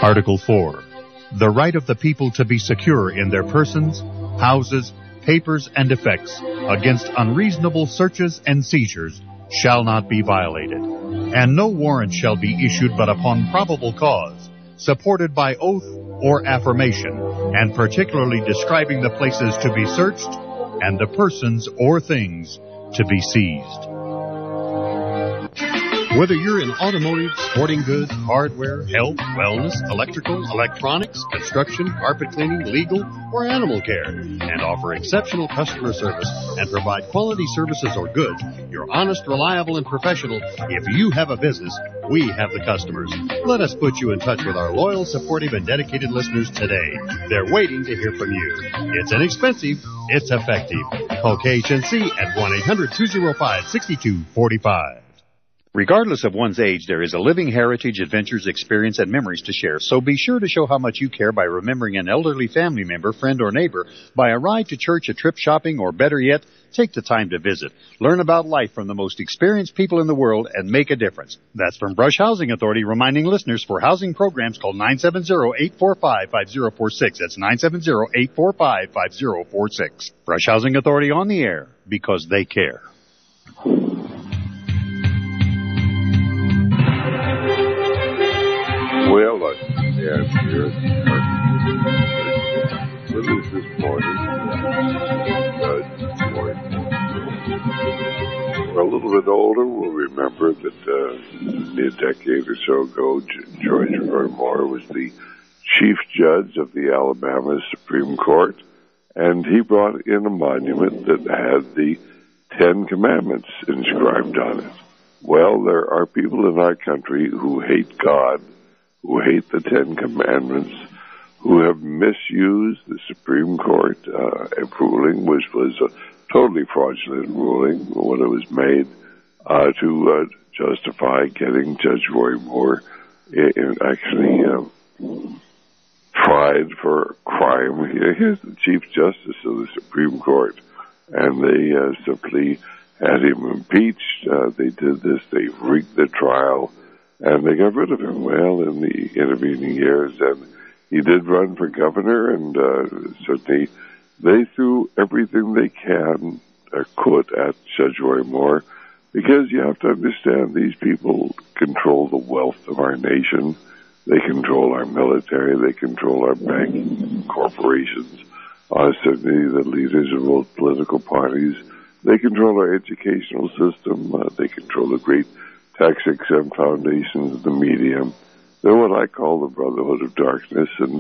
Article 4. The right of the people to be secure in their persons, houses, papers, and effects against unreasonable searches and seizures shall not be violated, and no warrant shall be issued but upon probable cause, supported by oath or affirmation, and particularly describing the places to be searched and the persons or things to be seized. Whether you're in automotive, sporting goods, hardware, health, wellness, electrical, electronics, construction, carpet cleaning, legal, or animal care, and offer exceptional customer service and provide quality services or goods, you're honest, reliable, and professional. If you have a business, we have the customers. Let us put you in touch with our loyal, supportive, and dedicated listeners today. They're waiting to hear from you. It's inexpensive. It's effective. Call KHNC at 1-800-205-6245. Regardless of one's age, there is a living heritage, adventures, experience, and memories to share. So be sure to show how much you care by remembering an elderly family member, friend, or neighbor by a ride to church, a trip shopping, or better yet, take the time to visit. Learn about life from the most experienced people in the world and make a difference. That's from Brush Housing Authority, reminding listeners for housing programs, call 970-845-5046. That's 970-845-5046. Brush Housing Authority on the air because they care. Well, yeah, here with us this morning. We're a little bit older. We'll remember that a decade or so ago, George Roy Moore was the chief judge of the Alabama Supreme Court, and he brought in a monument that had the 10 Commandments inscribed on it. Well, there are people in our country who hate God, who hate the 10 Commandments, who have misused the Supreme Court ruling, which was a totally fraudulent ruling when it was made to justify getting Judge Roy Moore actually tried for crime. He's the Chief Justice of the Supreme Court, and they simply had him impeached. They did this. They rigged the trial. And they got rid of him. Well, in the intervening years, and he did run for governor, and certainly they threw everything they could at Judge Roy Moore, because you have to understand these people control the wealth of our nation. They control our military. They control our banking corporations. Certainly the leaders of both political parties. They control our educational system. They control the great tax-exempt foundations, the media. They're what I call the Brotherhood of Darkness, and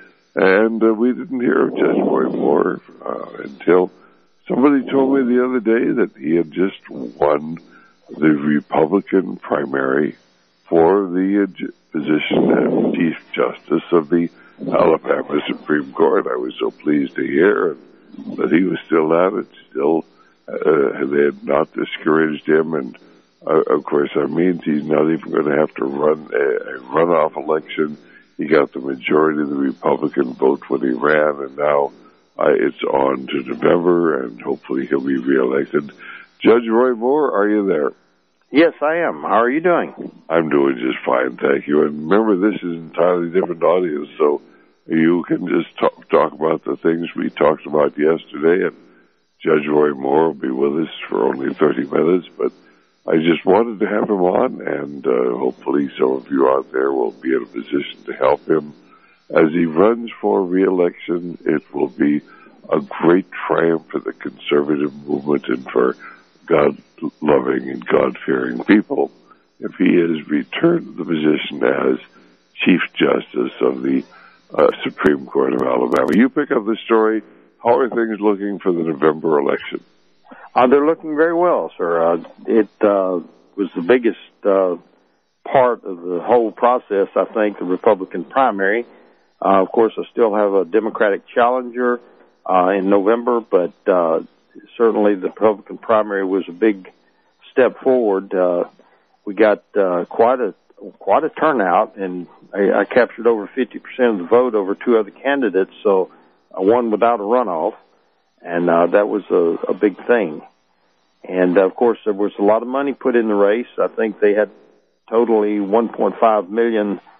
we didn't hear of Judge Roy Moore until somebody told me the other day that he had just won the Republican primary for the position of Chief Justice of the Alabama Supreme Court. I was so pleased to hear that he was still at it. Still, they had not discouraged him, and of course, that means he's not even going to have to run a runoff election. He got the majority of the Republican vote when he ran, and now it's on to November, and hopefully he'll be reelected. Judge Roy Moore, are you there? Yes, I am. How are you doing? I'm doing just fine, thank you. And remember, this is an entirely different audience, so you can just talk about the things we talked about yesterday, and Judge Roy Moore will be with us for only 30 minutes, but I just wanted to have him on, and hopefully some of you out there will be in a position to help him. As he runs for re-election, it will be a great triumph for the conservative movement and for God-loving and God-fearing people if he is returned to the position as Chief Justice of the Supreme Court of Alabama. You pick up the story. How are things looking for the November election? They're looking very well, sir. It was the biggest part of the whole process, I think, the Republican primary. Of course, I still have a Democratic challenger in November, but certainly the Republican primary was a big step forward. We got quite a turnout, and I captured over 50% of the vote over two other candidates, so I won without a runoff. And that was a big thing. And, of course, there was a lot of money put in the race. I think they had totally $1.5 million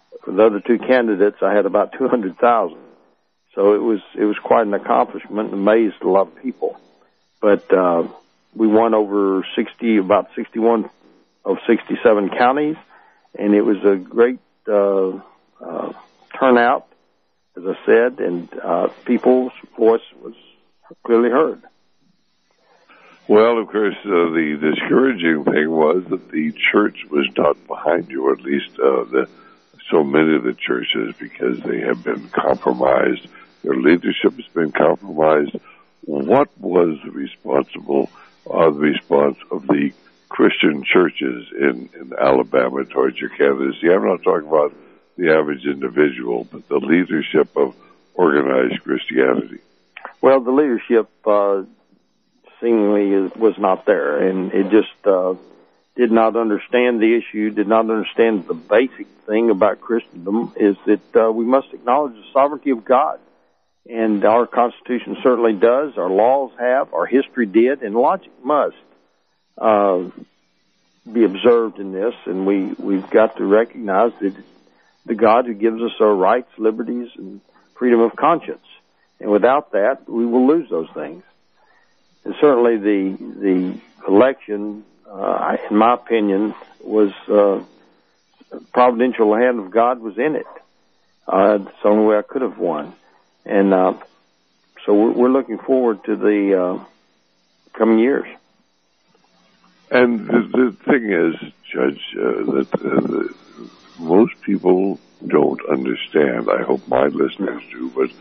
For the other two candidates, I had about 200,000. So it was quite an accomplishment and amazed a lot of people. But we won over about 61 of 67 counties, and it was a great turnout, as I said, and people's voice was clearly heard. Well, of course, the discouraging thing was that the church was not behind you, or at least so many of the churches, because they have been compromised. Their leadership has been compromised. What was the response of the Christian churches in Alabama towards your candidacy? I'm not talking about the average individual, but the leadership of organized Christianity. Well, the leadership seemingly was not there, and it just did not understand the issue, did not understand the basic thing about Christendom is that we must acknowledge the sovereignty of God. And our Constitution certainly does, our laws have, our history did, and logic must be observed in this, and we've got to recognize that the God who gives us our rights, liberties, and freedom of conscience. And without that, we will lose those things. And certainly the election, in my opinion, was providential hand of God was in it. It's the only way I could have won. And so we're looking forward to the coming years. And the thing is, Judge, that most people don't understand. I hope my listeners do, but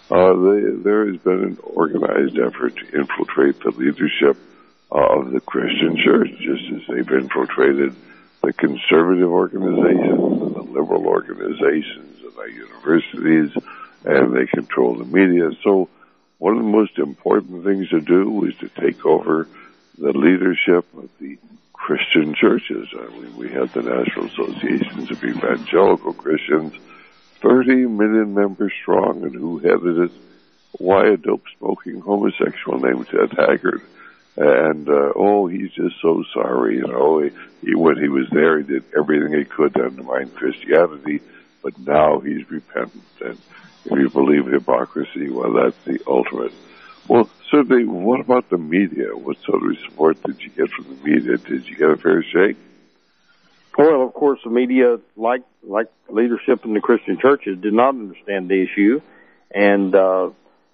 there has been an organized effort to infiltrate the leadership of the Christian church, just as they've infiltrated the conservative organizations and the liberal organizations and the universities, and they control the media. So one of the most important things to do is to take over the leadership of the Christian churches. I mean, we have the National Associations of Evangelical Christians, 30 million members strong, and who headed it? Why, a dope-smoking homosexual named Ted Haggard. And, he's just so sorry, when he was there, he did everything he could to undermine Christianity, but now he's repentant. And if you believe hypocrisy, well, that's the ultimate. Well, certainly, what about the media? What sort of support did you get from the media? Did you get a fair shake? Well, of course, the media, like leadership in the Christian churches, did not understand the issue. And the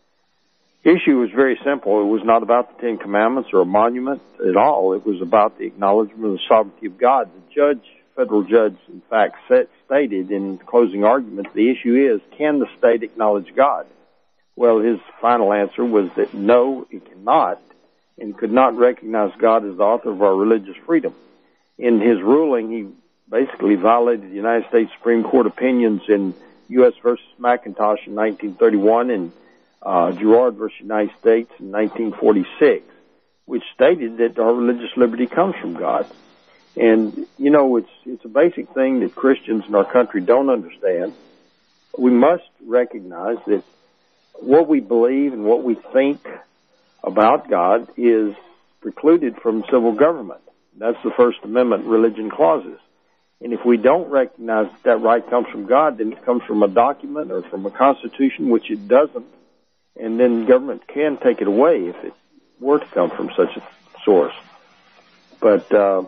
issue was very simple. It was not about the Ten Commandments or a monument at all. It was about the acknowledgement of the sovereignty of God. The federal judge, in fact, stated in closing argument, the issue is, can the state acknowledge God? Well, his final answer was that no, it cannot, and could not recognize God as the author of our religious freedom. In his ruling, he basically violated the United States Supreme Court opinions in U.S. versus McIntosh in 1931 and Girard versus United States in 1946, which stated that our religious liberty comes from God. And, it's a basic thing that Christians in our country don't understand. We must recognize that what we believe and what we think about God is precluded from civil government. That's the First Amendment religion clauses. And if we don't recognize that right comes from God, then it comes from a document or from a constitution, which it doesn't. And then government can take it away if it were to come from such a source. But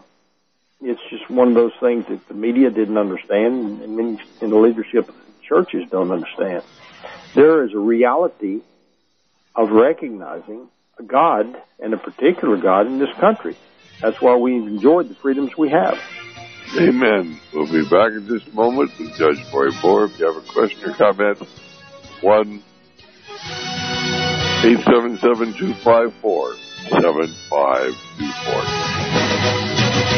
it's just one of those things that the media didn't understand, and many in the leadership of the churches don't understand. There is a reality of recognizing a God, and a particular God, in this country. That's why we've enjoyed the freedoms we have. Amen. We'll be back in just a moment with Judge Boyd Moore. If you have a question or comment, 1-877-254-7524.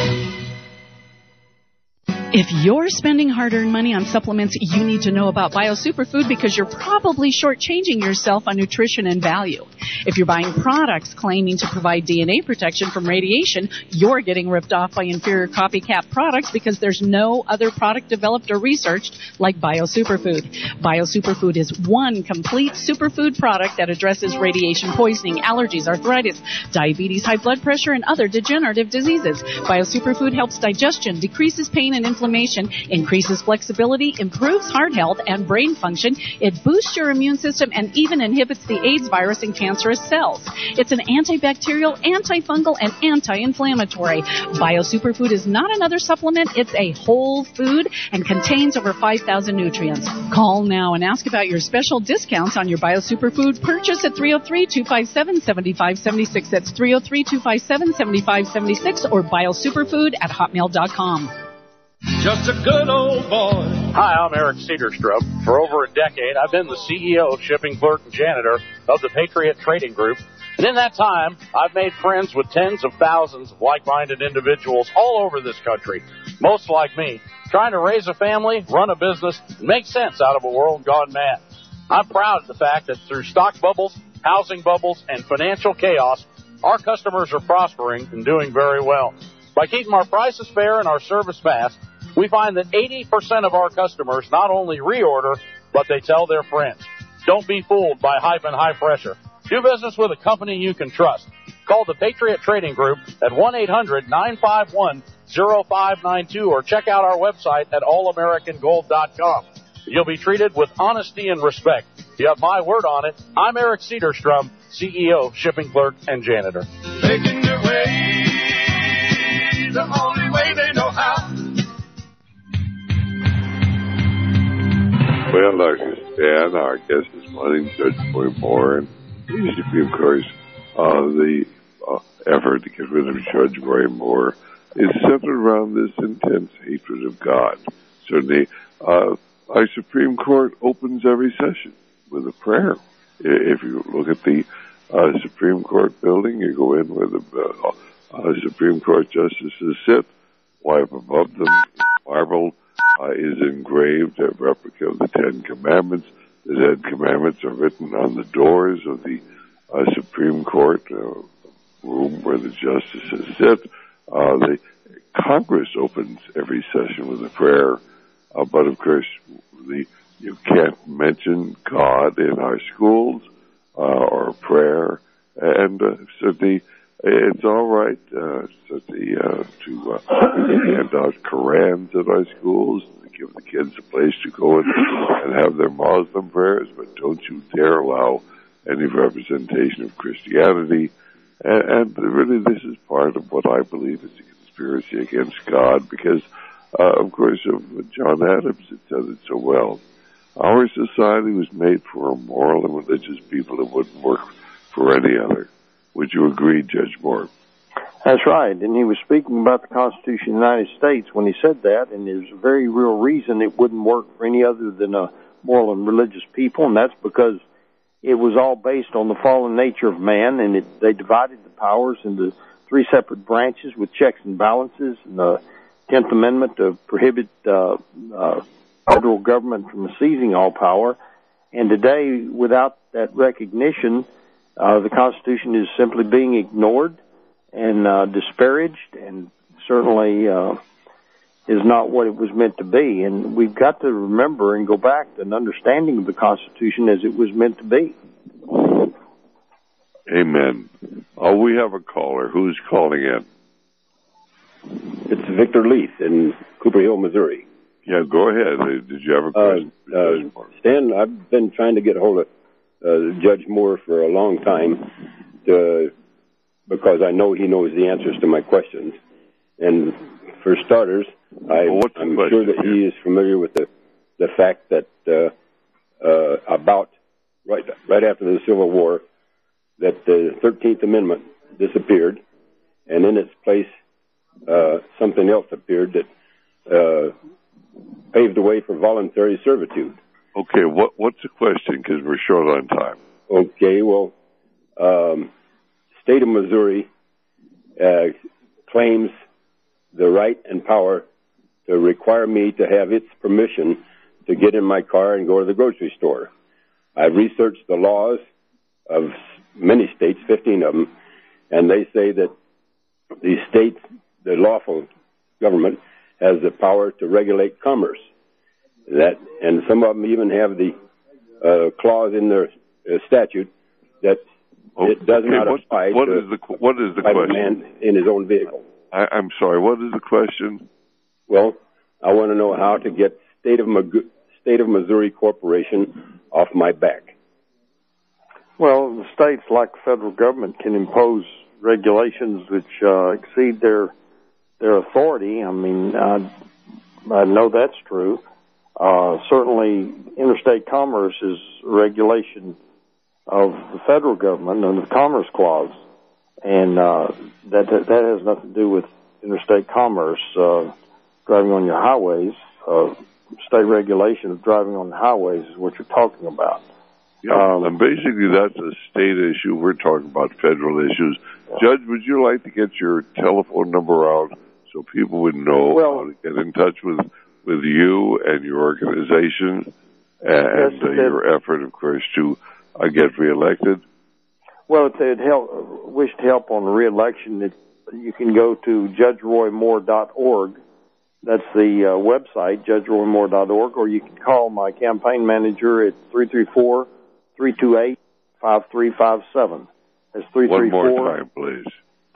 If you're spending hard-earned money on supplements, you need to know about BioSuperfood because you're probably shortchanging yourself on nutrition and value. If you're buying products claiming to provide DNA protection from radiation, you're getting ripped off by inferior copycat products because there's no other product developed or researched like BioSuperfood. BioSuperfood is one complete superfood product that addresses radiation poisoning, allergies, arthritis, diabetes, high blood pressure, and other degenerative diseases. BioSuperfood helps digestion, decreases pain and inflammation, inflammation, increases flexibility, improves heart health and brain function. It boosts your immune system and even inhibits the AIDS virus in cancerous cells. It's an antibacterial, antifungal, and anti-inflammatory. BioSuperfood is not another supplement. It's a whole food and contains over 5,000 nutrients. Call now and ask about your special discounts on your BioSuperfood purchase at 303-257-7576. That's 303-257-7576 or biosuperfood@hotmail.com. Just a good old boy. Hi, I'm Eric Cedarstrom. For over a decade, I've been the CEO, shipping clerk, and janitor of the Patriot Trading Group. And in that time, I've made friends with tens of thousands of like-minded individuals all over this country, most like me, trying to raise a family, run a business, and make sense out of a world gone mad. I'm proud of the fact that through stock bubbles, housing bubbles, and financial chaos, our customers are prospering and doing very well. By keeping our prices fair and our service fast, we find that 80% of our customers not only reorder, but they tell their friends. Don't be fooled by hype and high pressure. Do business with a company you can trust. Call the Patriot Trading Group at 1-800-951-0592 or check out our website at allamericangold.com. You'll be treated with honesty and respect. You have my word on it. I'm Eric Cedarstrom, CEO, shipping clerk, and janitor. Making their way the only way they know how. Well, Dr. Stan, our guest this morning, Judge Boy Moore, and the Supreme Court's the effort to get rid of Judge Roy Moore is centered around this intense hatred of God. Certainly, our Supreme Court opens every session with a prayer. If you look at the Supreme Court building, you go in where the Supreme Court justices sit. Why, above them, marble is engraved a replica of the Ten Commandments. The Ten Commandments are written on the doors of the Supreme Court room where the justices sit. The Congress opens every session with a prayer, but of course, you can't mention God in our schools or prayer, and certainly it's all right to hand out Korans at our schools, to give the kids a place to go and have their Muslim prayers, but don't you dare allow any representation of Christianity. And really, this is part of what I believe is a conspiracy against God, because, of course, John Adams had said it so well. Our society was made for a moral and religious people that wouldn't work for any other. Would you agree, Judge Moore? That's right. And he was speaking about the Constitution of the United States when he said that, and there's a very real reason it wouldn't work for any other than a moral and religious people, and that's because it was all based on the fallen nature of man, and they divided the powers into three separate branches with checks and balances, and the 10th Amendment to prohibit federal government from seizing all power. And today, without that recognition, the Constitution is simply being ignored and disparaged, and certainly is not what it was meant to be. And we've got to remember and go back to an understanding of the Constitution as it was meant to be. Amen. We have a caller. Who's calling in? It's Victor Leith in Cooper Hill, Missouri. Yeah, go ahead. Did you have a question? Stan, I've been trying to get a hold of Judge Moore for a long time because I know he knows the answers to my questions. And for starters, I'm sure that he is familiar with the fact that about right after the Civil War, that the 13th Amendment disappeared, and in its place something else appeared that paved the way for voluntary servitude. Okay, what's the question? Because we're short on time. Okay, well, state of Missouri claims the right and power to require me to have its permission to get in my car and go to the grocery store. I've researched the laws of many states, 15 of them, and they say that the state, the lawful government, has the power to regulate commerce. And some of them even have the clause in their statute that it does not apply what is the question? Man in his own vehicle. I'm sorry, what is the question? Well, I want to know how to get State of Missouri Corporation off my back. Well, the states, like the federal government, can impose regulations which exceed their authority. I mean, I know that's true. Certainly, interstate commerce is regulation of the federal government under the Commerce Clause, and that has nothing to do with interstate commerce. Driving on your highways, state regulation of driving on the highways is what you're talking about. Yeah, and basically that's a state issue. We're talking about federal issues. Judge, would you like to get your telephone number out so people would know how to get in touch with you and your organization and your effort, of course, to get reelected? Well, if they'd wish to help on the reelection, you can go to judgeroymoore.org. That's the website, judgeroymoore.org, or you can call my campaign manager at 334-328-5357. That's 334. One more time, please.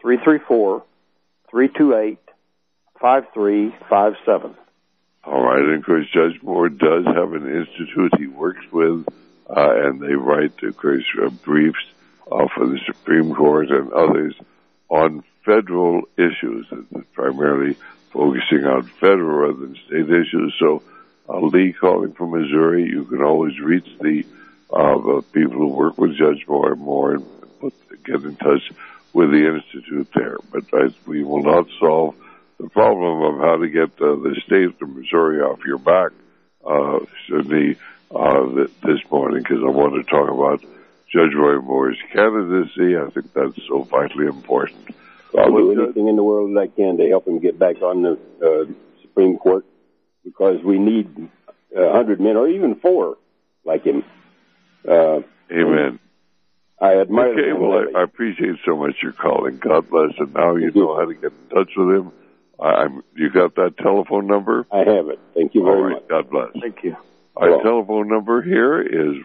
334-328-5357. All right, and of course, Judge Moore does have an institute he works with, and they write, of course, briefs for the Supreme Court and others on federal issues, primarily focusing on federal rather than state issues. So, Lee calling from Missouri, you can always reach the people who work with Judge Moore and get in touch with the institute there. But we will not solve the problem of how to get the state of Missouri off your back, certainly this morning, because I want to talk about Judge Roy Moore's candidacy. I think that's so vitally important. I'll do anything in the world that I can to help him get back on the Supreme Court, because we need 100 men, or even 4 like him. Amen. I admire him. Okay, well, I appreciate so much your calling. God bless. And now you know how to get in touch with him. You got that telephone number? I have it. Thank you very much. God bless. Thank you. Our telephone number here is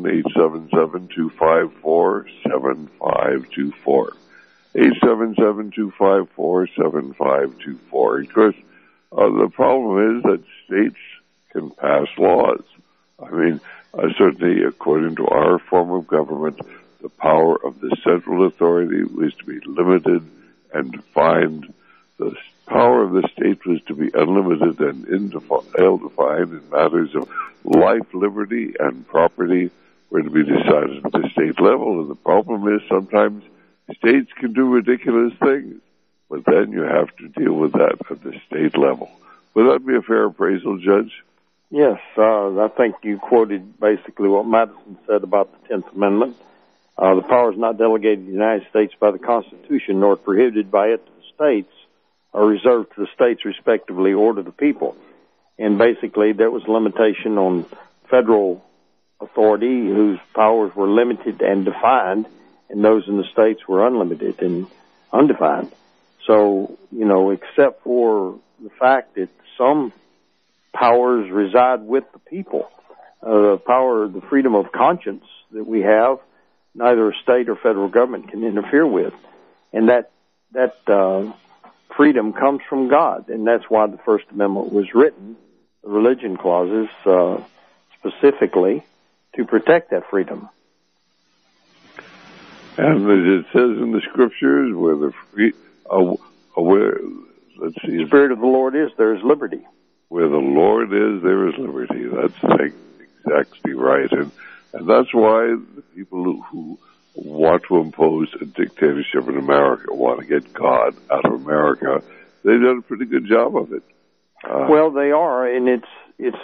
1-877-254-7524. 877-254-7524. Of course, the problem is that states can pass laws. I mean, certainly according to our form of government, the power of the central authority was to be limited and defined. The power of the state was to be unlimited and ill-defined, in matters of life, liberty, and property were to be decided at the state level. And the problem is sometimes states can do ridiculous things, but then you have to deal with that at the state level. Would that be a fair appraisal, Judge? Yes, I think you quoted basically what Madison said about the 10th Amendment. The power is not delegated to the United States by the Constitution, nor prohibited by it to the states, or reserved to the states respectively or to the people. And basically there was limitation on federal authority whose powers were limited and defined, and those in the states were unlimited and undefined. So, except for the fact that some powers reside with the people, the freedom of conscience that we have, neither a state or federal government can interfere with. And that freedom comes from God, and that's why the First Amendment was written, the religion clauses, specifically to protect that freedom. And as it says in the scriptures, where the Spirit of the Lord is, there is liberty. Where the Lord is, there is liberty. That's exactly right. And that's why the people who want to impose a dictatorship in America, want to get God out of America, they've done a pretty good job of it. Well, they are, and it's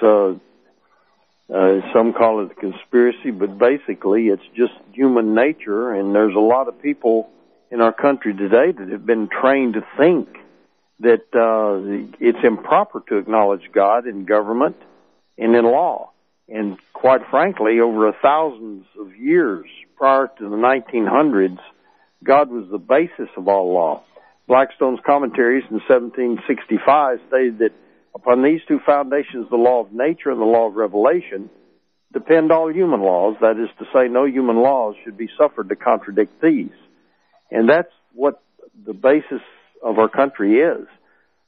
some call it a conspiracy, but basically it's just human nature, and there's a lot of people in our country today that have been trained to think that it's improper to acknowledge God in government and in law. And quite frankly, over thousands of years prior to the 1900s, God was the basis of all law. Blackstone's commentaries in 1765 stated that upon these two foundations, the law of nature and the law of revelation, depend all human laws. That is to say, no human laws should be suffered to contradict these. And that's what the basis of our country is.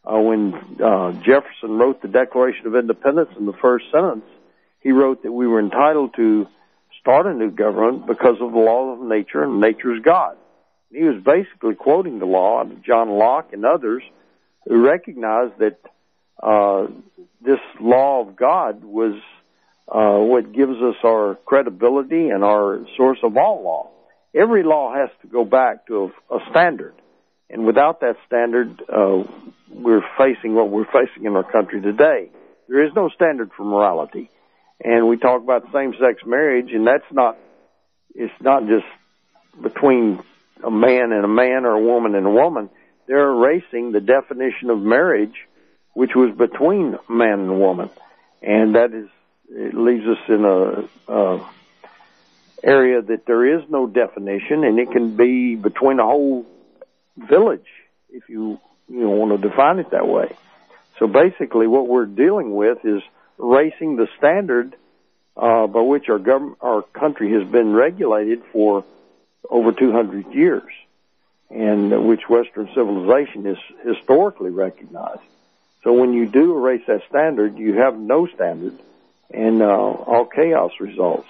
When Jefferson wrote the Declaration of Independence, in the first sentence, he wrote that we were entitled to start a new government because of the law of nature, and nature is God. He was basically quoting the law of John Locke and others who recognized that this law of God was what gives us our credibility and our source of all law. Every law has to go back to a standard. And without that standard, we're facing what we're facing in our country today. There is no standard for morality. And we talk about same-sex marriage, and it's not just between a man and a man or a woman and a woman. They're erasing the definition of marriage, which was between a man and a woman. And it leaves us in a area that there is no definition, and it can be between a whole village if you want to define it that way. So basically what we're dealing with is erasing the standard by which our country has been regulated for over 200 years, and which Western civilization is historically recognized. So when you do erase that standard, you have no standard, and all chaos results.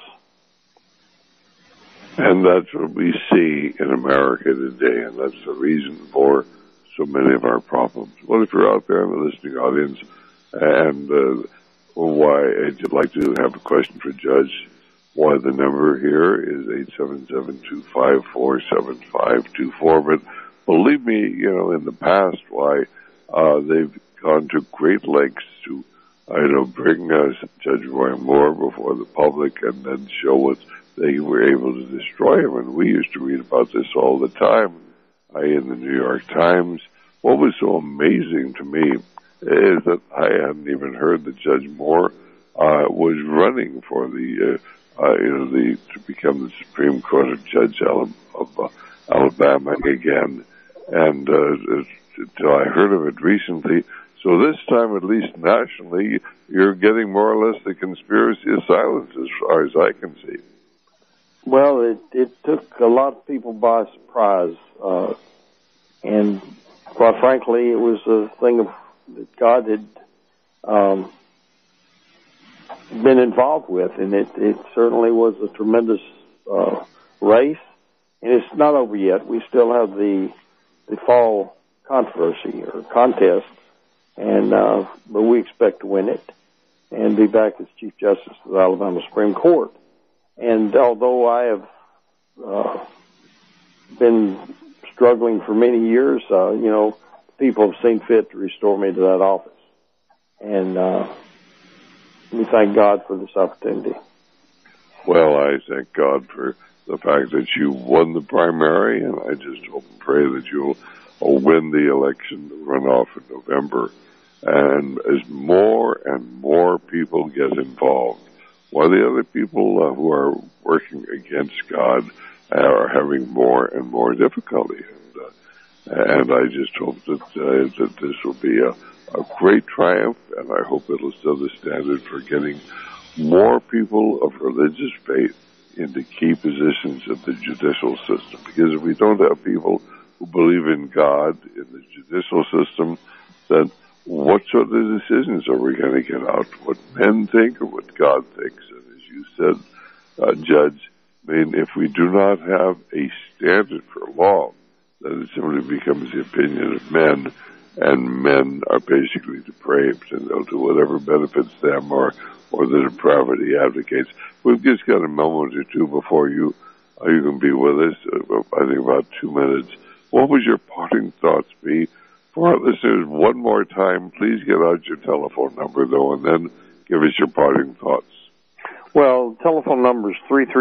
And that's what we see in America today, and that's the reason for so many of our problems. Well, if you're out there in the listening audience, and why I'd like to have a question for Judge, why the number here is 877-254-7524. But believe me, in the past, why they've gone to great lengths to, bring Judge Roy Moore before the public and then show what they were able to destroy him. And we used to read about this all the time in the New York Times. What was so amazing to me is that I hadn't even heard that Judge Moore was running for to become the Supreme Court Judge of Alabama again. And until I heard of it recently. So this time, at least nationally, you're getting more or less the conspiracy of silence as far as I can see. Well, it took a lot of people by surprise. And quite frankly, it was a thing that God had been involved with, and it certainly was a tremendous race. And it's not over yet. We still have the fall controversy or contest, and but we expect to win it and be back as Chief Justice of the Alabama Supreme Court. And although I have been struggling for many years, people have seen fit to restore me to that office. And we thank God for this opportunity. Well, I thank God for the fact that you won the primary, and I just hope and pray that you'll win the election, the runoff in November. And as more and more people get involved, while the other people who are working against God are having more and more difficulty. And I just hope that this will be a great triumph, and I hope it'll set the standard for getting more people of religious faith into key positions in the judicial system. Because if we don't have people who believe in God in the judicial system, then what sort of decisions are we going to get out? What men think or what God thinks? And as you said, Judge, if we do not have a standard for law, then it simply becomes the opinion of men, and men are basically depraved, and they'll do whatever benefits them or the depravity advocates. We've just got a moment or two before you can be with us, I think about 2 minutes. What would your parting thoughts be? For our listeners, one more time, please get out your telephone number, though, and then give us your parting thoughts. Well, telephone number is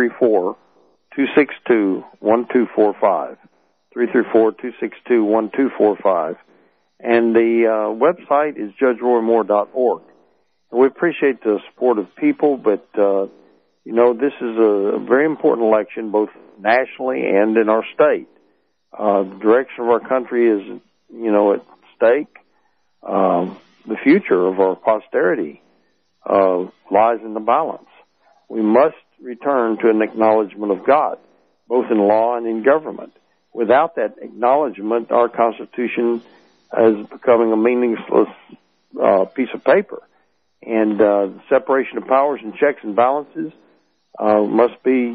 334-262-1245. 334-262-1245. And the website is judgeroymore.org. We appreciate the support of people, but, this is a very important election, both nationally and in our state. The direction of our country is, at stake. The future of our posterity lies in the balance. We must return to an acknowledgement of God, both in law and in government. Without that acknowledgement, our Constitution as becoming a meaningless piece of paper. And separation of powers and checks and balances must be,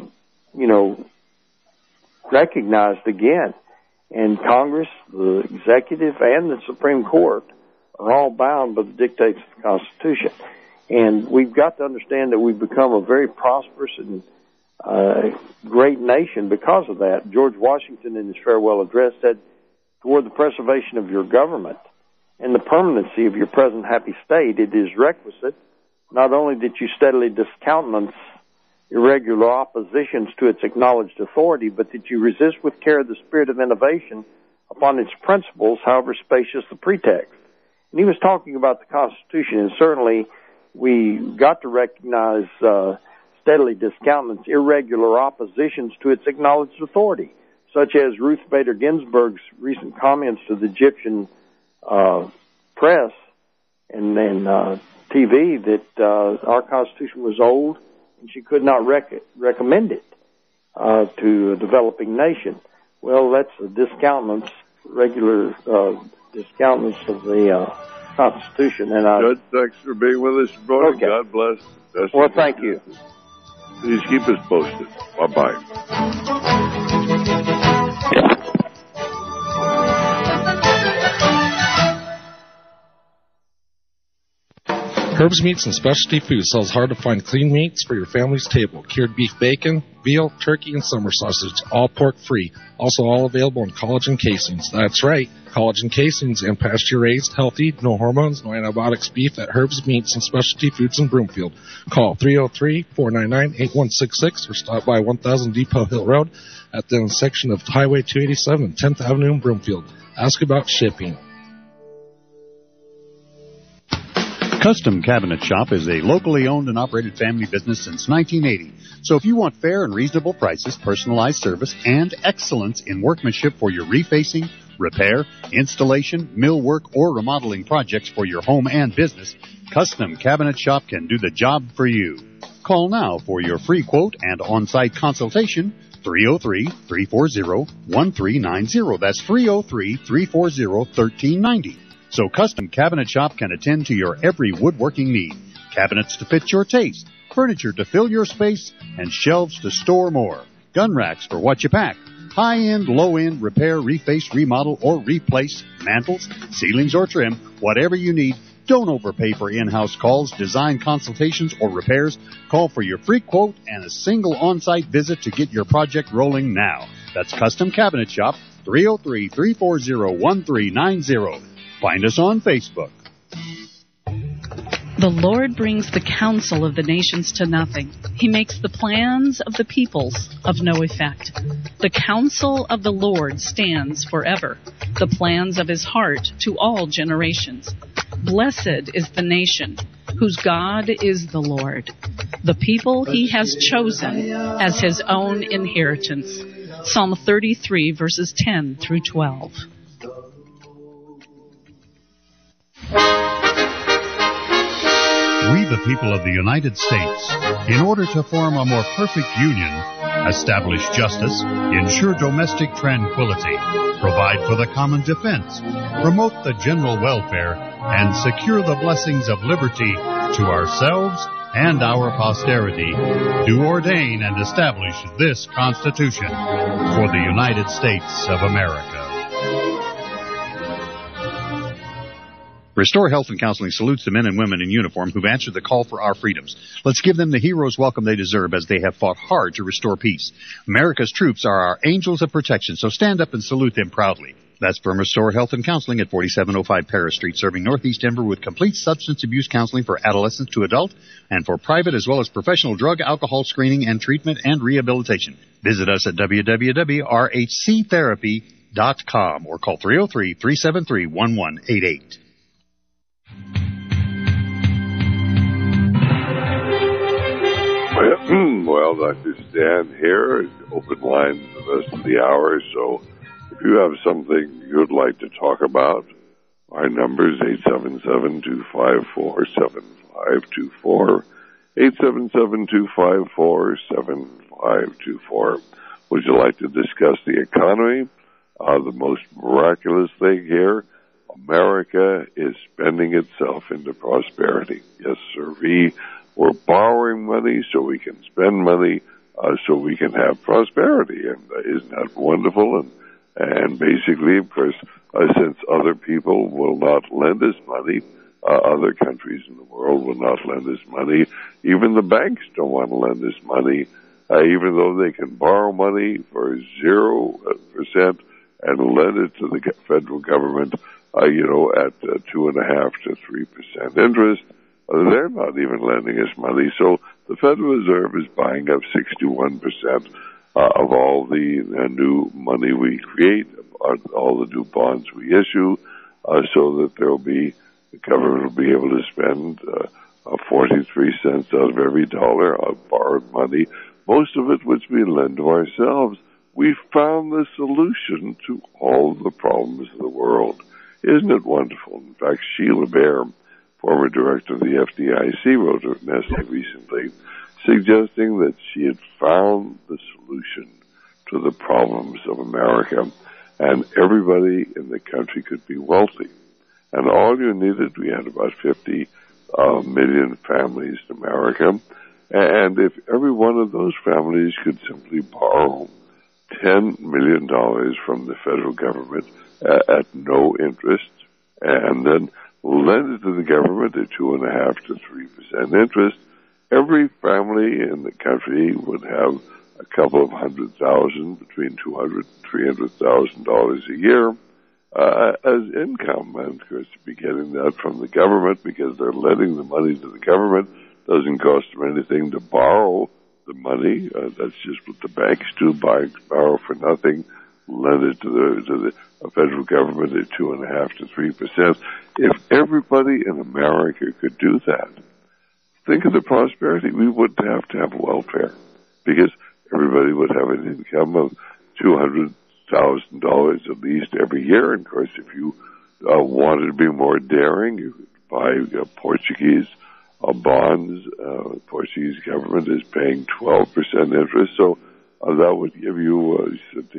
recognized again. And Congress, the executive, and the Supreme Court are all bound by the dictates of the Constitution. And we've got to understand that we've become a very prosperous and great nation because of that. George Washington, in his farewell address, said, "Toward the preservation of your government and the permanency of your present happy state, it is requisite not only that you steadily discountenance irregular oppositions to its acknowledged authority, but that you resist with care the spirit of innovation upon its principles, however spacious the pretext." And he was talking about the Constitution, and certainly we got to recognize steadily discountenance irregular oppositions to its acknowledged authority, such as Ruth Bader Ginsburg's recent comments to the Egyptian press and TV that our Constitution was old and she could not recommend it to a developing nation. Well, that's a discountenance, regular discountenance of the Constitution. And Judge, thanks for being with us, brother. Okay. God bless. Well, thank you. Please keep us posted. Bye-bye. Herb's Meats and Specialty Foods sells hard-to-find clean meats for your family's table. Cured beef bacon, veal, turkey, and summer sausage, all pork-free. Also all available in collagen casings. That's right, collagen casings and pasture-raised, healthy, no hormones, no antibiotics beef at Herb's Meats and Specialty Foods in Broomfield. Call 303-499-8166 or stop by 1000 Depot Hill Road at the intersection of Highway 287 and 10th Avenue in Broomfield. Ask about shipping. Custom Cabinet Shop is a locally owned and operated family business since 1980. So if you want fair and reasonable prices, personalized service, and excellence in workmanship for your refacing, repair, installation, millwork, or remodeling projects for your home and business, Custom Cabinet Shop can do the job for you. Call now for your free quote and on-site consultation, 303-340-1390. That's 303-340-1390. So Custom Cabinet Shop can attend to your every woodworking need. Cabinets to fit your taste, furniture to fill your space, and shelves to store more. Gun racks for what you pack. High-end, low-end, repair, reface, remodel, or replace, mantles, ceilings, or trim, whatever you need. Don't overpay for in-house calls, design consultations, or repairs. Call for your free quote and a single on-site visit to get your project rolling now. That's Custom Cabinet Shop, 303-340-1390. Find us on Facebook. The Lord brings the counsel of the nations to nothing. He makes the plans of the peoples of no effect. The counsel of the Lord stands forever, the plans of his heart to all generations. Blessed is the nation whose God is the Lord, the people he has chosen as his own inheritance. Psalm 33, verses 10 through 12. We, the people of the United States, in order to form a more perfect union, establish justice, ensure domestic tranquility, provide for the common defense, promote the general welfare, and secure the blessings of liberty to ourselves and our posterity, do ordain and establish this Constitution for the United States of America. Restore Health and Counseling salutes the men and women in uniform who've answered the call for our freedoms. Let's give them the hero's welcome they deserve as they have fought hard to restore peace. America's troops are our angels of protection, so stand up and salute them proudly. That's from Restore Health and Counseling at 4705 Paris Street, serving Northeast Denver with complete substance abuse counseling for adolescents to adult and for private as well as professional drug, alcohol screening and treatment and rehabilitation. Visit us at www.rhctherapy.com or call 303-373-1188. Well, Dr. Stan here, open line the rest of the hour, so if you have something you'd like to talk about, our number is 877-254-7524, 877-254-7524. Would you like to discuss the economy? The most miraculous thing here, America is spending itself into prosperity. Yes, sir. We're borrowing money so we can spend money, so we can have prosperity. And isn't that wonderful? And basically, of course, since other people will not lend us money, other countries in the world will not lend us money. Even the banks don't want to lend us money, even though they can borrow money for 0% and lend it to the federal government, at 2.5% to 3% interest. They're not even lending us money. So the Federal Reserve is buying up 61% of all the new money we create, all the new bonds we issue, so that the government will be able to spend 43 cents out of every dollar of borrowed money, most of it which we lend to ourselves. We've found the solution to all the problems of the world. Isn't it wonderful? In fact, Sheila Bair, former director of the FDIC, wrote an essay recently suggesting that she had found the solution to the problems of America, and everybody in the country could be wealthy. And all you needed, we had about 50 million families in America, and if every one of those families could simply borrow $10 million from the federal government at no interest, and then lend it to the government at 2.5% to 3% interest, every family in the country would have a couple of $100,000, between $200,000 and $300,000 a year as income. And of course, to be getting that from the government, because they're lending the money to the government, doesn't cost them anything to borrow the money. That's just what the banks do: borrow for nothing, lend it to the federal government at 2.5% to 3%. If everybody in America could do that, think of the prosperity. We wouldn't have to have welfare, because everybody would have an income of $200,000 at least every year. And of course, if you wanted to be more daring, you could buy Portuguese bonds. The Portuguese government is paying 12% interest, so that would give you,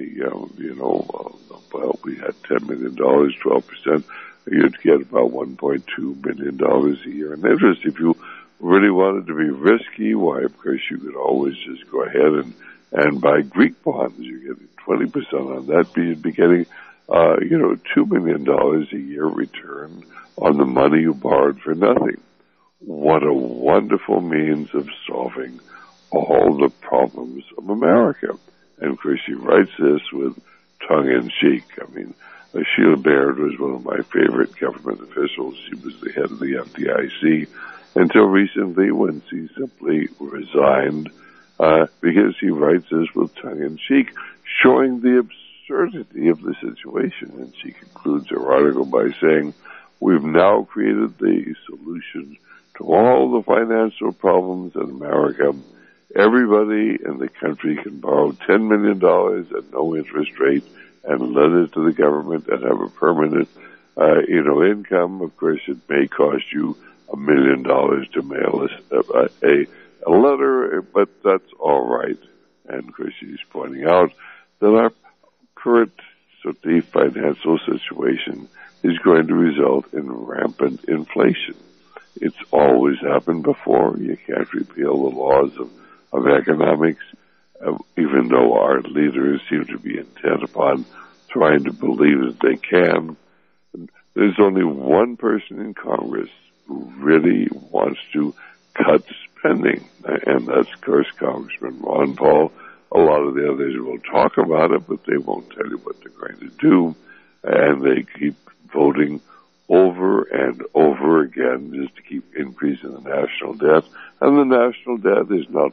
we had $10 million, 12%. You'd get about $1.2 million a year in interest. If you really wanted to be risky, why, of course, you could always just go ahead and buy Greek bonds. You get 20% on that. You'd be getting, $2 million a year return on the money you borrowed for nothing. What a wonderful means of solving all the problems of America. And of course, she writes this with tongue-in-cheek. I mean, Sheila Baird was one of my favorite government officials. She was the head of the FDIC until recently, when she simply resigned, because she writes this with tongue-in-cheek, showing the absurdity of the situation. And she concludes her article by saying, "We've now created the solution to all the financial problems in America. Everybody in the country can borrow $10 million at no interest rate and lend it to the government and have a permanent, income. Of course, it may cost you $1 million to mail a letter, but that's all right." And of course, she's pointing out that our current financial situation is going to result in rampant inflation. It's always happened before. You can't repeal the laws of economics, even though our leaders seem to be intent upon trying to believe that they can. There's only one person in Congress who really wants to cut spending, and that's, of course, Congressman Ron Paul. A lot of the others will talk about it, but they won't tell you what they're going to do, and they keep voting over and over again just to keep increasing the national debt. And the national debt is not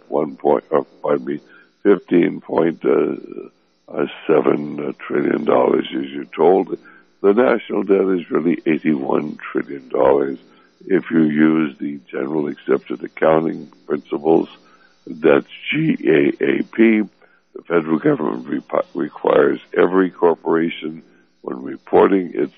$15.7 trillion, as you're told. The national debt is really $81 trillion. If you use the general accepted accounting principles, that's GAAP. The federal government requires every corporation, when reporting its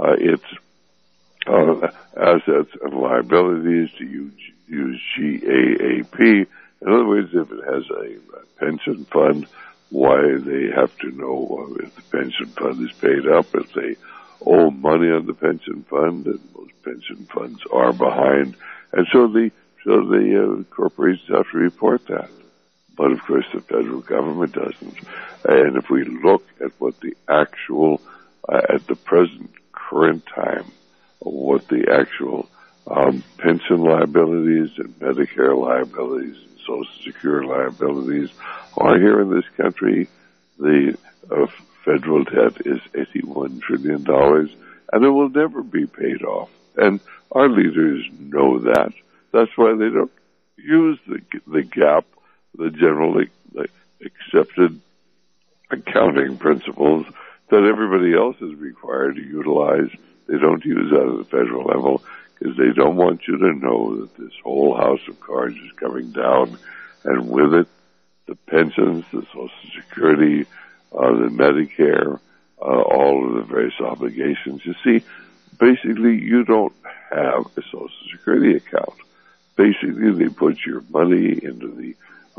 assets and liabilities, to use GAAP. In other words, if it has a pension fund, why they have to know if the pension fund is paid up, if they owe money on the pension fund, and most pension funds are behind, and so the corporations have to report that. But of course, the federal government doesn't. And if we look at what the actual, at the present current time, what the actual pension liabilities and Medicare liabilities and Social Security liabilities are here in this country, the federal debt is $81 trillion, and it will never be paid off. And our leaders know that. That's why they don't use the gap, the generally accepted accounting principles that everybody else is required to utilize. They don't use that at the federal level because they don't want you to know that this whole house of cards is coming down, and with it, the pensions, the Social Security, the Medicare, all of the various obligations. You see, basically, you don't have a Social Security account. Basically, they put your money into the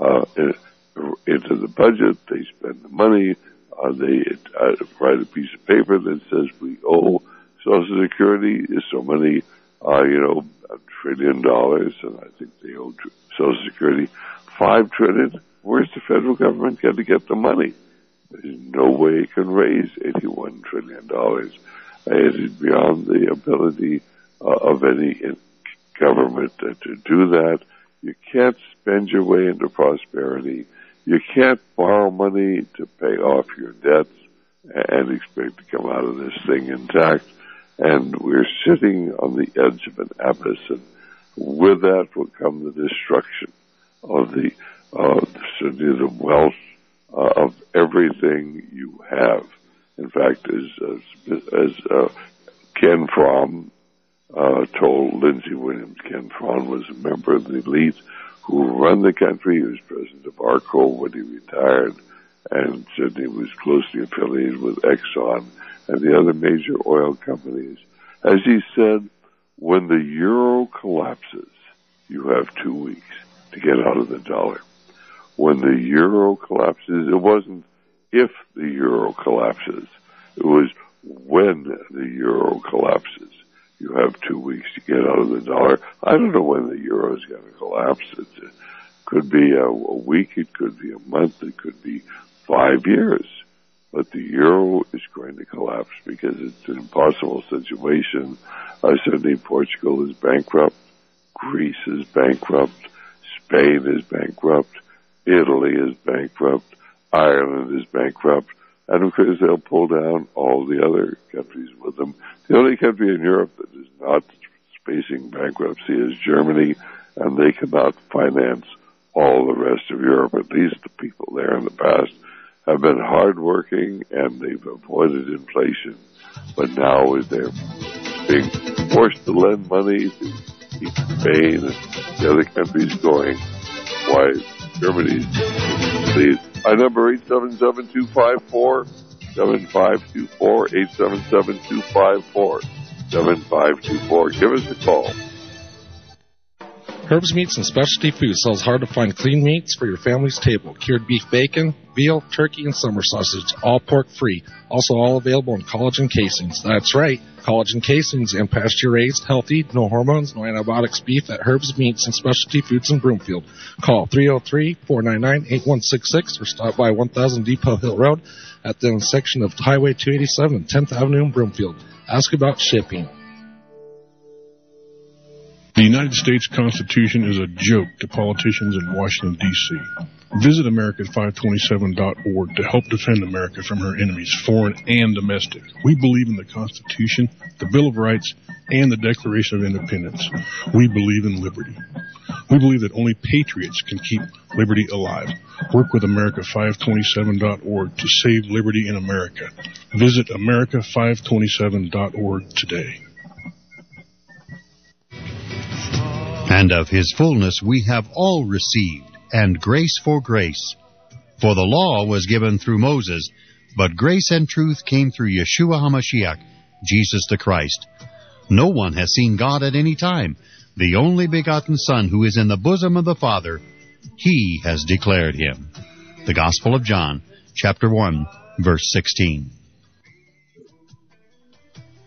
budget. They spend the money. They write a piece of paper that says we owe Social Security is so many, $1 trillion, and I think they owe Social Security $5 trillion. Where's the federal government going to get the money? There's no way it can raise $81 trillion. It is beyond the ability of any government to do that. You can't spend your way into prosperity. You can't borrow money to pay off your debts and expect to come out of this thing intact. And we're sitting on the edge of an abyss, and with that will come the destruction of the wealth of everything you have. In fact, as Ken Fromm told Lindsey Williams, Ken Fromm was a member of the elite who run the country. He was president of ARCO when he retired, and certainly was closely affiliated with Exxon and the other major oil companies. As he said, when the euro collapses, you have 2 weeks to get out of the dollar. When the euro collapses, it wasn't if the euro collapses. It was when the euro collapses. You have 2 weeks to get out of the dollar. I don't know when the euro is going to collapse. It could be a week, it could be a month, it could be 5 years. But the euro is going to collapse because it's an impossible situation. Certainly Portugal is bankrupt, Greece is bankrupt, Spain is bankrupt, Italy is bankrupt, Ireland is bankrupt, and of course they'll pull down all the other countries with them. The only country in Europe that is not facing bankruptcy is Germany, and they cannot finance all the rest of Europe. At least the people there in the past have been hardworking, and they've avoided inflation. But now, as they're being forced to lend money to keep Spain and the other countries going, why Germany's lead. Our number 877-254-7524, 877-254-7524. Give us a call. Herb's Meats and Specialty Foods sells hard-to-find clean meats for your family's table. Cured beef bacon, veal, turkey, and summer sausage, all pork-free. Also all available in collagen casings. That's right, collagen casings and pasture-raised, healthy, no hormones, no antibiotics beef at Herb's Meats and Specialty Foods in Broomfield. Call 303-499-8166 or stop by 1000 Depot Hill Road at the intersection of Highway 287 and 10th Avenue in Broomfield. Ask about shipping. The United States Constitution is a joke to politicians in Washington, D.C. Visit America527.org to help defend America from her enemies, foreign and domestic. We believe in the Constitution, the Bill of Rights, and the Declaration of Independence. We believe in liberty. We believe that only patriots can keep liberty alive. Work with America527.org to save liberty in America. Visit America527.org today. And of his fullness we have all received, and grace for grace. For the law was given through Moses, but grace and truth came through Yeshua HaMashiach, Jesus the Christ. No one has seen God at any time. The only begotten Son, who is in the bosom of the Father, He has declared Him. The Gospel of John, chapter 1, verse 16.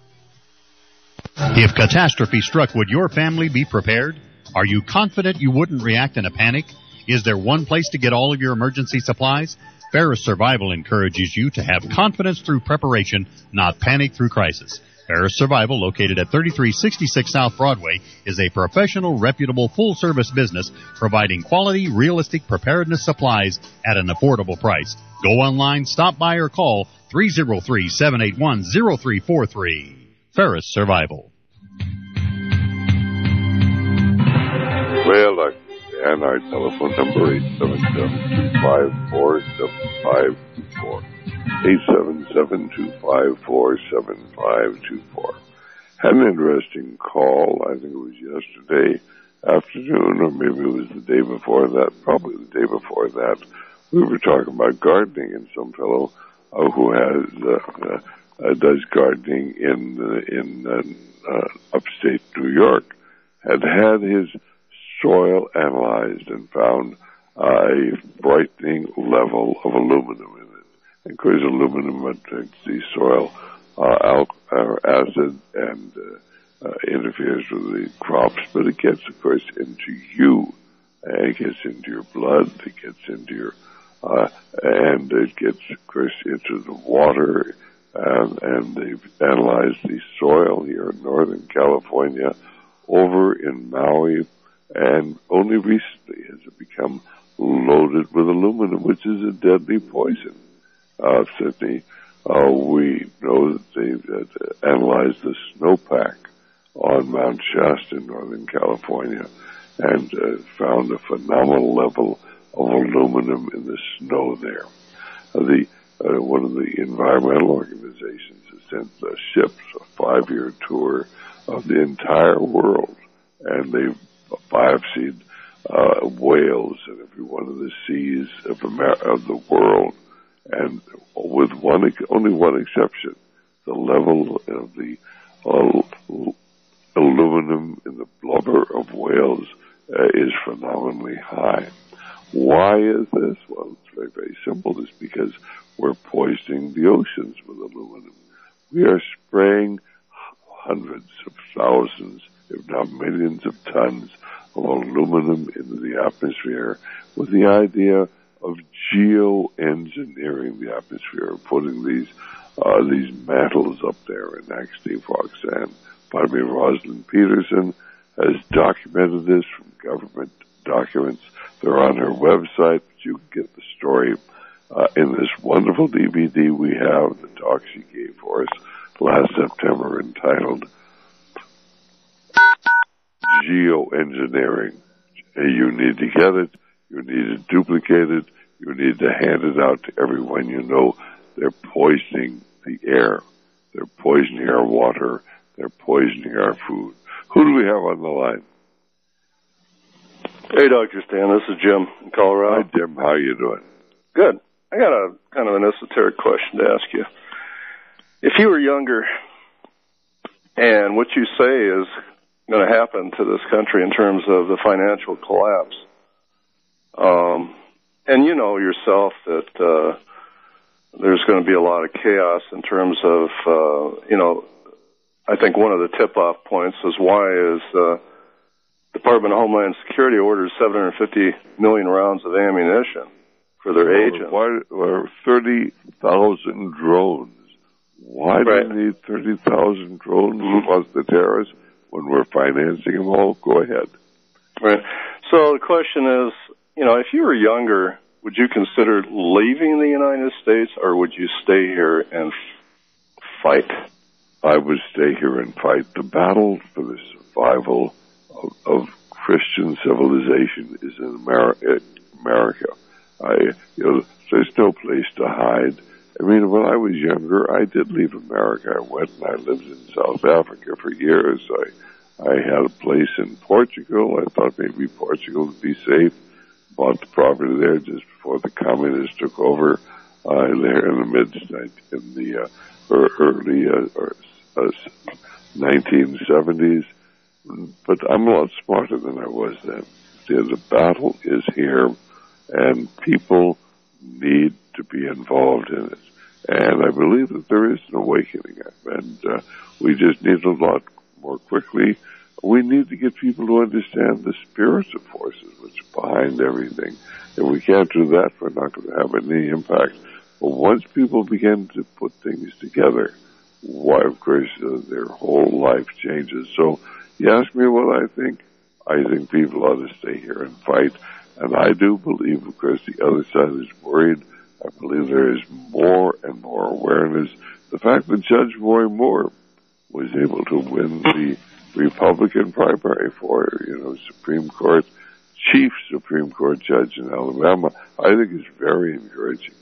If catastrophe struck, would your family be prepared? Are you confident you wouldn't react in a panic? Is there one place to get all of your emergency supplies? Ferris Survival encourages you to have confidence through preparation, not panic through crisis. Ferris Survival, located at 3366 South Broadway, is a professional, reputable, full-service business providing quality, realistic preparedness supplies at an affordable price. Go online, stop by, or call 303-781-0343. Ferris Survival. Well, and our telephone number 877-254-7524. 877-254-7524. Had an interesting call. I think it was yesterday afternoon, or maybe it was the day before that. Probably the day before that. We were talking about gardening, and some fellow who has does gardening in upstate New York had his soil analyzed and found a brightening level of aluminum in it. And of course, aluminum attracts the soil acid and interferes with the crops, but it gets, of course, into you. It gets into your blood. It gets into your and it gets, of course, into the water. And they've analyzed the soil here in Northern California, over in Maui, and only recently has it become loaded with aluminum, which is a deadly poison. Sydney, we know that they've analyzed the snowpack on Mount Shasta in Northern California and found a phenomenal level of aluminum in the snow there. One of the environmental organizations has sent ships a 5-year tour of the entire world, and they've biopsied whales in every one of the seas of the world, and with only one exception, the level of the aluminum in the blubber of whales is phenomenally high. Why is this? Well, it's very, very simple. It's because we're poisoning the oceans with aluminum. We are spraying hundreds of thousands, if not millions of tons of aluminum into the atmosphere with the idea of geoengineering the atmosphere, putting these mantles up there. And actually, Rosalind Peterson has documented this from government documents. They're on her website, but you can get the story in this wonderful DVD we have, the talk she gave for us last September, entitled Geoengineering. You need to get it. You need to duplicate it. You need to hand it out to everyone you know. They're poisoning the air. They're poisoning our water. They're poisoning our food. Who do we have on the line? Hey, Dr. Stan, this is Jim in Colorado. Hi, Jim. How you doing? Good. I got a kind of an esoteric question to ask you. If you were younger, and what you say is going to happen to this country in terms of the financial collapse, and you know yourself that there's going to be a lot of chaos in terms of, I think one of the tip-off points is why is Department of Homeland Security orders 750 million rounds of ammunition for their agents. Why 30,000 drones? Why do we need 30,000 drones plus the terrorists when we're financing them all? Go ahead. Right. So the question is, if you were younger, would you consider leaving the United States, or would you stay here and fight? I would stay here and fight. The battle for the survival of Christian civilization is in America. There's no place to hide. I mean, when I was younger, I did leave America. I went and I lived in South Africa for years. I had a place in Portugal. I thought maybe Portugal would be safe. Bought the property there just before the communists took over there in the early 1970s. But I'm a lot smarter than I was then. The battle is here, and people need to be involved in it. And I believe that there is an awakening, and we just need a lot more people to understand the spiritual forces which are behind everything. If we can't do that, we're not going to have any impact. But once people begin to put things together, why, of course, their whole life changes. So you ask me what I think people ought to stay here and fight. And I do believe, of course, the other side is worried. I believe there is more and more awareness. The fact that Judge Roy Moore was able to win the Republican primary for, Supreme Court, Chief Supreme Court Judge in Alabama, I think is very encouraging.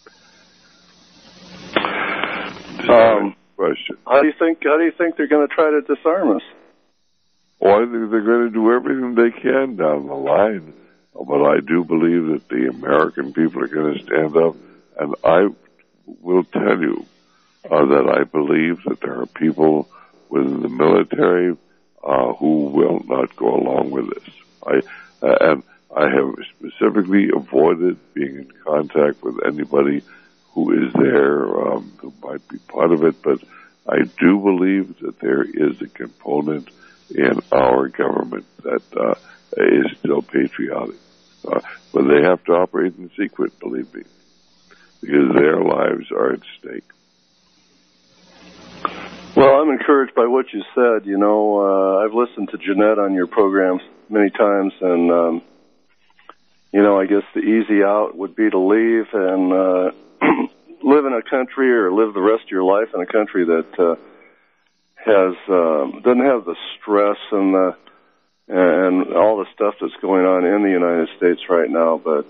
Question. How do you think they're going to try to disarm us? Well, I think they're going to do everything they can down the line. But I do believe that the American people are going to stand up. And I will tell you that I believe that there are people within the military who will not go along with this. I have specifically avoided being in contact with anybody who is there, who might be part of it, but I do believe that there is a component in our government that is still patriotic. But they have to operate in secret, believe me, because their lives are at stake. Well, I'm encouraged by what you said. I've listened to Jeanette on your programs many times, and, I guess the easy out would be to leave and live in a country or live the rest of your life in a country that doesn't have the stress and all the stuff that's going on in the United States right now. But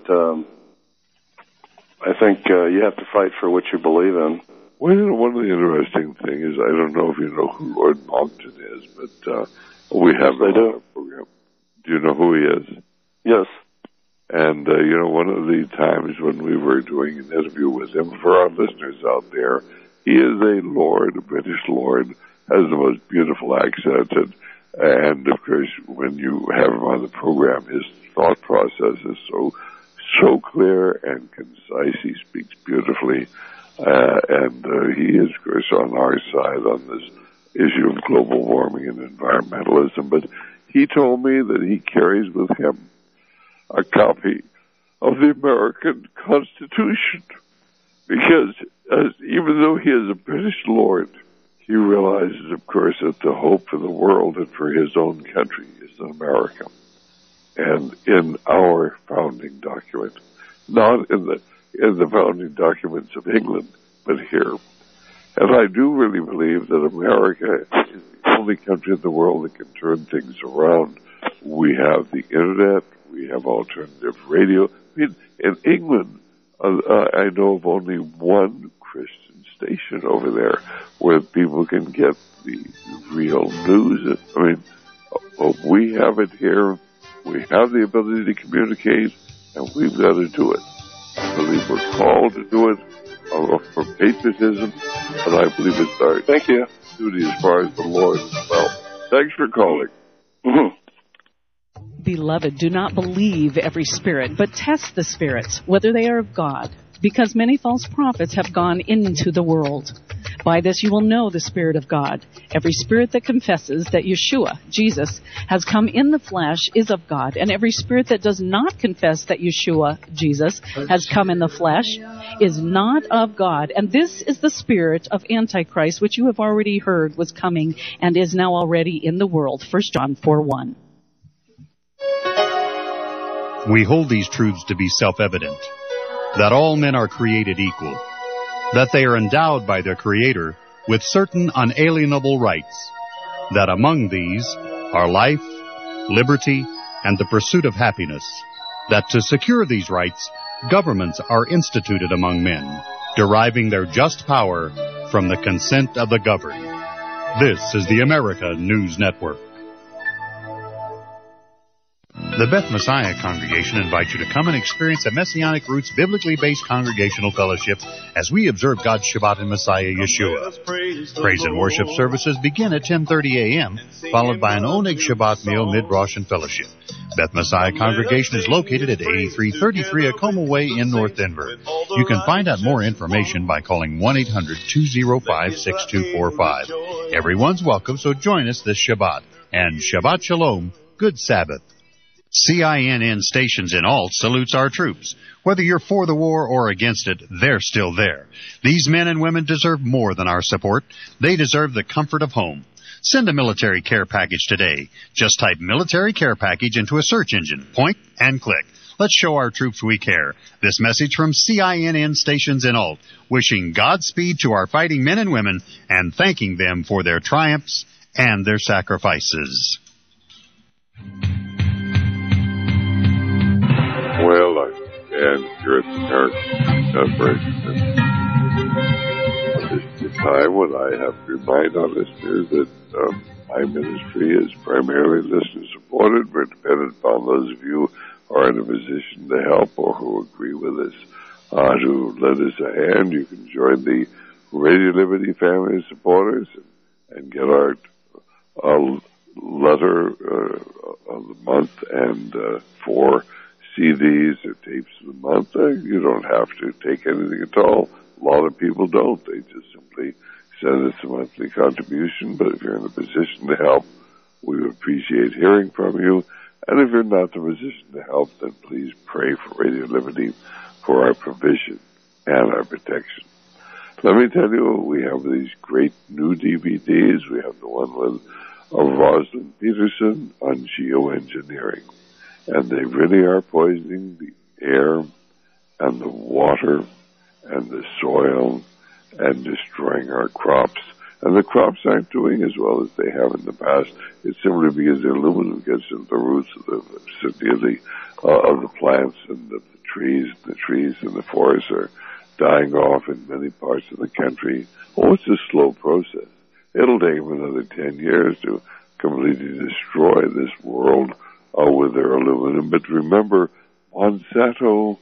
I think you have to fight for what you believe in. Well, one of the interesting things is, I don't know if you know who Lord Monckton is, but we have him on our program. Do you know who he is? Yes. And, one of the times when we were doing an interview with him, for our listeners out there, he is a lord, a British lord, has the most beautiful accent, and of course, when you have him on the program, his thought process is so clear and concise. He speaks beautifully, and he is, of course, on our side on this issue of global warming and environmentalism. But he told me that he carries with him a copy of the American Constitution, because even though he is a British lord, he realizes, of course, that the hope for the world and for his own country is in America. And in our founding document, not in the founding documents of England, but here. And I do really believe that America is the only country in the world that can turn things around. We have the Internet. We have alternative radio. I mean, in England, I know of only one Christian station over there where people can get the real news. I mean, we have it here. We have the ability to communicate, and we've got to do it. I believe we're called to do it for patriotism, and I believe it's our duty as far as the Lord as well. Thanks for calling. Mm-hmm. Beloved, do not believe every spirit, but test the spirits, whether they are of God, because many false prophets have gone into the world. By this you will know the Spirit of God. Every spirit that confesses that Yeshua, Jesus, has come in the flesh is of God, and every spirit that does not confess that Yeshua, Jesus, has come in the flesh is not of God. And this is the spirit of Antichrist, which you have already heard was coming and is now already in the world. 1 John 4:1. We hold these truths to be self-evident, that all men are created equal, that they are endowed by their Creator with certain unalienable rights, that among these are life, liberty, and the pursuit of happiness, that to secure these rights, governments are instituted among men, deriving their just power from the consent of the governed. This is the America News Network. The Beth Messiah Congregation invites you to come and experience a Messianic Roots biblically based congregational fellowship as we observe God's Shabbat in Messiah Yeshua. Praise and worship services begin at 10:30 a.m., followed by an Oneg Shabbat meal, mid-Rosh, and fellowship. Beth Messiah Congregation is located at 8333 Acoma Way in North Denver. You can find out more information by calling 1-800-205-6245. Everyone's welcome, so join us this Shabbat. And Shabbat Shalom good Sabbath. CINN Stations in Alt salutes our troops. Whether you're for the war or against it, they're still there. These men and women deserve more than our support. They deserve the comfort of home. Send a military care package today. Just type military care package into a search engine. Point and click. Let's show our troops we care. This message from CINN Stations in Alt, wishing Godspeed to our fighting men and women and thanking them for their triumphs and their sacrifices. Well, I stand here at the American Celebration. This is a time when I have to remind our listeners that my ministry is primarily listener-supported. We're dependent upon those of you who are in a position to help or who agree with us to lend us a hand. You can join the Radio Liberty family of supporters and get our letter of the month and 4 CDs or tapes of the month. You don't have to take anything at all. A lot of people don't. They just simply send us a monthly contribution. But if you're in a position to help, we would appreciate hearing from you. And if you're not in a position to help, then please pray for Radio Liberty for our provision and our protection. Let me tell you, we have these great new DVDs. We have the one with Rosalind Peterson on geoengineering. And they really are poisoning the air and the water and the soil and destroying our crops. And the crops aren't doing as well as they have in the past. It's simply because the aluminum gets into the roots of the plants and the trees. The trees and the forests are dying off in many parts of the country. Oh, it's a slow process. It'll take them another 10 years to completely destroy this world with their aluminum. But remember, Monsanto,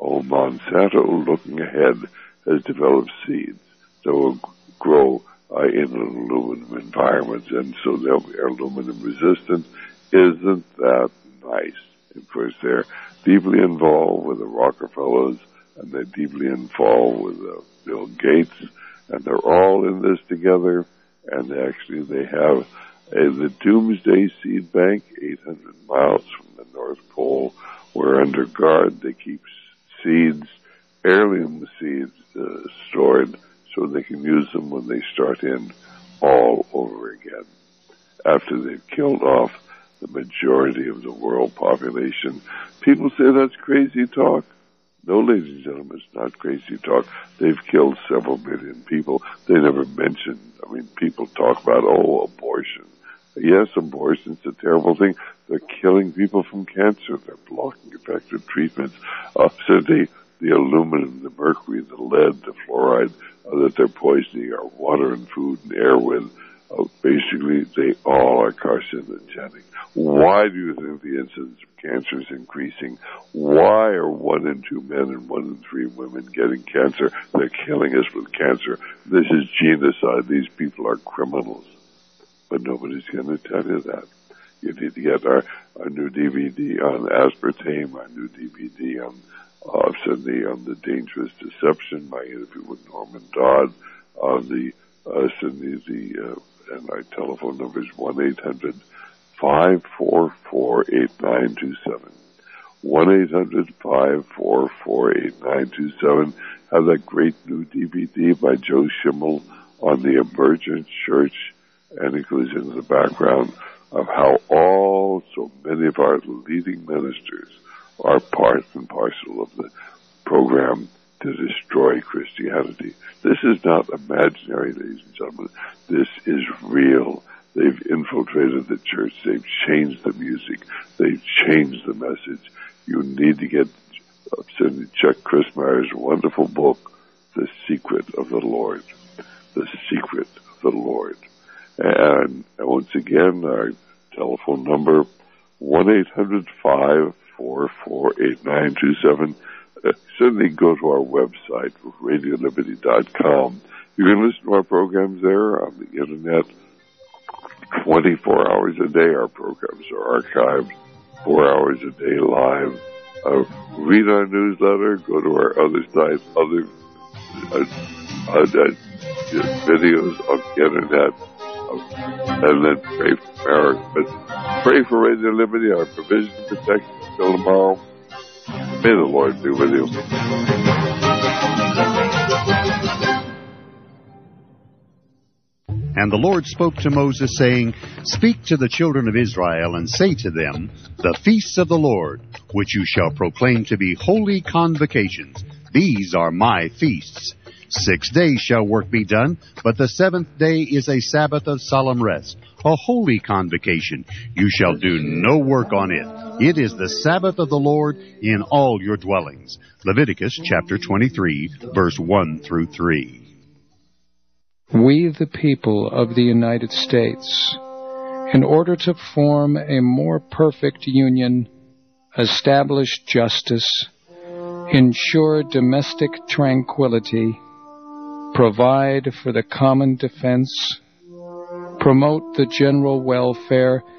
looking ahead, has developed seeds that will grow in aluminum environments, and so they'll be aluminum resistant. Isn't that nice? Of course, they're deeply involved with the Rockefellers, and they're deeply involved with Bill Gates, and they're all in this together. And actually, they have the Doomsday Seed Bank, 800 miles from the North Pole, where under guard they keep seeds, heirloom seeds, stored so they can use them when they start in all over again. After they've killed off the majority of the world population. People say that's crazy talk. No, ladies and gentlemen, it's not crazy talk. They've killed several million people. They never mention, people talk about, abortion. Yes, abortion's a terrible thing. They're killing people from cancer. They're blocking effective treatments. The aluminum, the mercury, the lead, the fluoride that they're poisoning our water and food and air with, basically they all are carcinogenic. Why do you think the incidence of cancer is increasing? Why are 1 in 2 men and 1 in 3 women getting cancer? They're killing us with cancer. This is genocide. These people are criminals. But nobody's going to tell you that. You need to get our new DVD on aspartame, our new DVD on the dangerous deception, my interview with Norman Dodd, and my telephone number is 1-800-544-8927. 1-800-544-8927. Have that great new DVD by Joe Schimmel on the emergent church, and it goes into the background of how so many of our leading ministers are part and parcel of the program to destroy Christianity. This is not imaginary, ladies and gentlemen. This is real. They've infiltrated the church. They've changed the music. They've changed the message. You need to get Chuck Crismier's wonderful book, The Secret of the Lord. The Secret of the Lord. And once again, our telephone number, 1-800-544-8927. Certainly go to our website, radioliberty.com. You can listen to our programs there on the internet 24 hours a day. Our programs are archived 4 hours a day live. Read our newsletter, go to our other sites, other videos on the internet. And then pray for America. But pray for Radio Liberty, our provision and protection until tomorrow. May the Lord be with you. And the Lord spoke to Moses, saying, Speak to the children of Israel, and say to them, The feasts of the Lord, which you shall proclaim to be holy convocations, these are my feasts. 6 days shall work be done, but the 7th day is a Sabbath of solemn rest, a holy convocation. You shall do no work on it. It is the Sabbath of the Lord in all your dwellings. Leviticus chapter 23, verse 1 through 3. We, the people of the United States, in order to form a more perfect union, establish justice, ensure domestic tranquility, provide for the common defense, promote the general welfare,